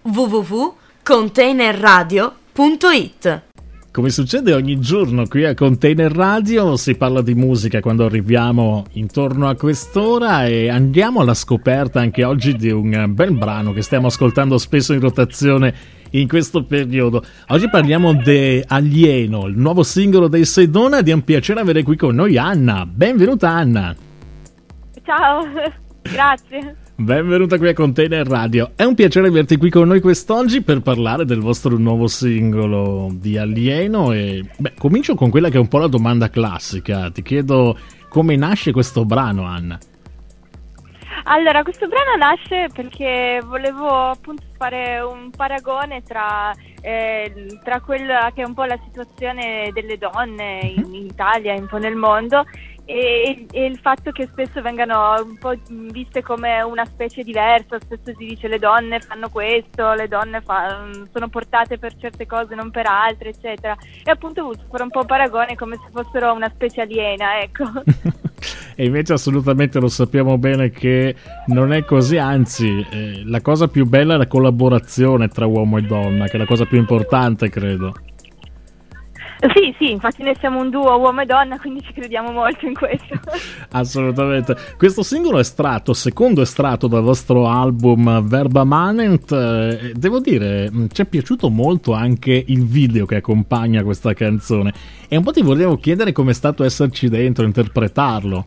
www.containerradio.it. Come succede ogni giorno qui a Container Radio, si parla di musica quando arriviamo intorno a quest'ora e andiamo alla scoperta anche oggi di un bel brano che stiamo ascoltando spesso in rotazione in questo periodo. Oggi parliamo di Alieno, il nuovo singolo dei Sedona, ed è un piacere avere qui con noi Anna. Benvenuta Anna. Ciao, grazie. Benvenuta qui a Container Radio. È un piacere averti qui con noi quest'oggi per parlare del vostro nuovo singolo di Alieno e comincio con quella che è un po' la domanda classica. Ti chiedo come nasce questo brano, Anna. Allora, questo brano nasce perché volevo appunto fare un paragone tra quella che è un po' la situazione delle donne in Italia e un po' nel mondo e il fatto che spesso vengano un po' viste come una specie diversa. Spesso si dice le donne fanno questo, le donne sono portate per certe cose, non per altre, eccetera. E appunto ho voluto fare un po' paragone come se fossero una specie aliena, ecco. E invece assolutamente lo sappiamo bene che non è così, anzi la cosa più bella è la collaborazione tra uomo e donna, che è la cosa più importante, credo. Sì, infatti noi siamo un duo uomo e donna, quindi ci crediamo molto in questo. Assolutamente. Questo singolo è secondo estratto dal vostro album Verba Manent. Devo dire, ci è piaciuto molto anche il video che accompagna questa canzone e un po' ti volevo chiedere com'è stato esserci dentro, interpretarlo.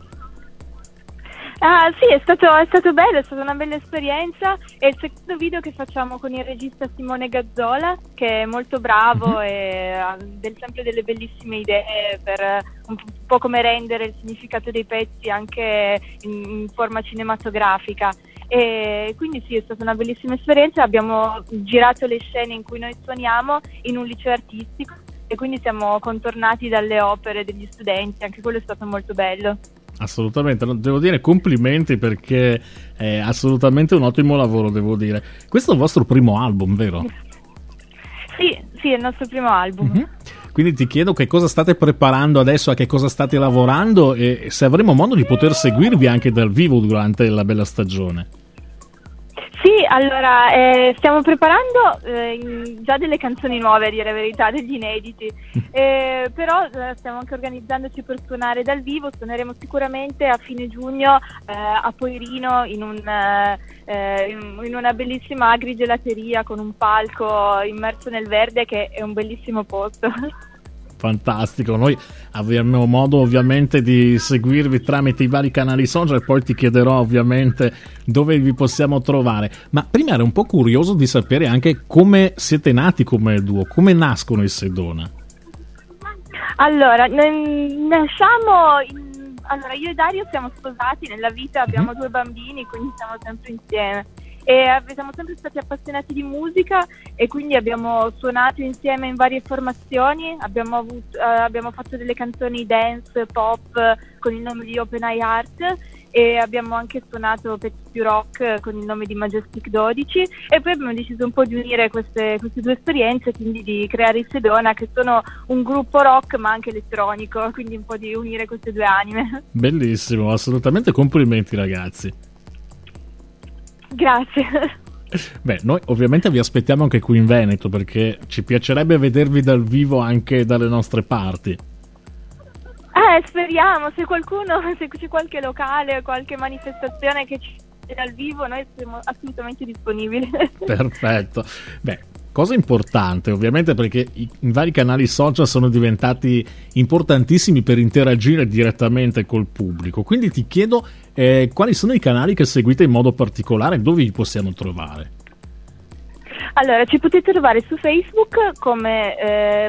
Sì, è stato bello, è stata una bella esperienza. È il secondo video che facciamo con il regista Simone Gazzola, che è molto bravo e ha sempre delle bellissime idee per un po' come rendere il significato dei pezzi anche in forma cinematografica. E quindi sì, è stata una bellissima esperienza. Abbiamo girato le scene in cui noi suoniamo in un liceo artistico e quindi siamo contornati dalle opere degli studenti, anche quello è stato molto bello. Assolutamente, devo dire complimenti perché è assolutamente un ottimo lavoro, devo dire. Questo è il vostro primo album, vero? Sì, è il nostro primo album. Mm-hmm. Quindi ti chiedo che cosa state preparando adesso, a che cosa state lavorando e se avremo modo di poter seguirvi anche dal vivo durante la bella stagione. Sì, allora stiamo preparando già delle canzoni nuove, a dire la verità, degli inediti, però stiamo anche organizzandoci per suonare dal vivo. Suoneremo sicuramente a fine giugno a Poirino in una bellissima agrigelateria con un palco immerso nel verde, che è un bellissimo posto. Fantastico, noi avremo modo ovviamente di seguirvi tramite i vari canali social e poi ti chiederò ovviamente dove vi possiamo trovare, ma prima ero un po' curioso di sapere anche come siete nati come duo, come nascono i Sedona. Allora, allora io e Dario siamo sposati nella vita, abbiamo 2 bambini, quindi siamo sempre insieme. E siamo sempre stati appassionati di musica e quindi abbiamo suonato insieme in varie formazioni, abbiamo fatto delle canzoni dance, pop con il nome di Open Eye Art e abbiamo anche suonato pezzi più rock con il nome di Majestic 12 e poi abbiamo deciso un po' di unire queste 2 esperienze, quindi di creare i Sedona, che sono un gruppo rock ma anche elettronico, quindi un po' di unire queste 2 anime. Bellissimo, assolutamente complimenti ragazzi. Grazie. Noi ovviamente vi aspettiamo anche qui in Veneto perché ci piacerebbe vedervi dal vivo anche dalle nostre parti. Speriamo, se c'è qualche locale, qualche manifestazione che ci sia dal vivo, noi siamo assolutamente disponibili. Perfetto. Cosa importante ovviamente, perché i vari canali social sono diventati importantissimi per interagire direttamente col pubblico, quindi ti chiedo quali sono i canali che seguite in modo particolare, dove vi possiamo trovare? Allora, ci potete trovare su Facebook come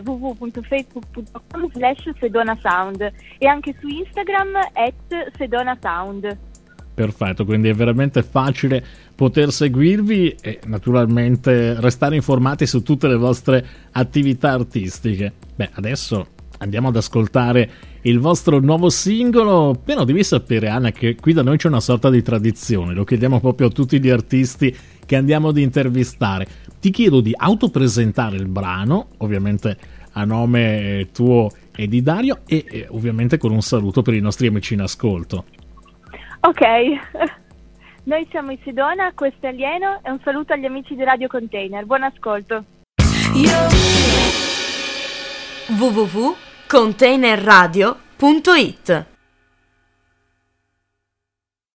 www.facebook.com/sedonasound e anche su Instagram @sedonasound. Perfetto, quindi è veramente facile poter seguirvi e naturalmente restare informati su tutte le vostre attività artistiche. Adesso andiamo ad ascoltare il vostro nuovo singolo, però devi sapere Anna che qui da noi c'è una sorta di tradizione, lo chiediamo proprio a tutti gli artisti che andiamo ad intervistare. Ti chiedo di autopresentare il brano, ovviamente a nome tuo e di Dario e ovviamente con un saluto per i nostri amici in ascolto. Ok, Noi siamo i Sedona, questo è Alieno e un saluto agli amici di Radio Container. Buon ascolto. www.containerradio.it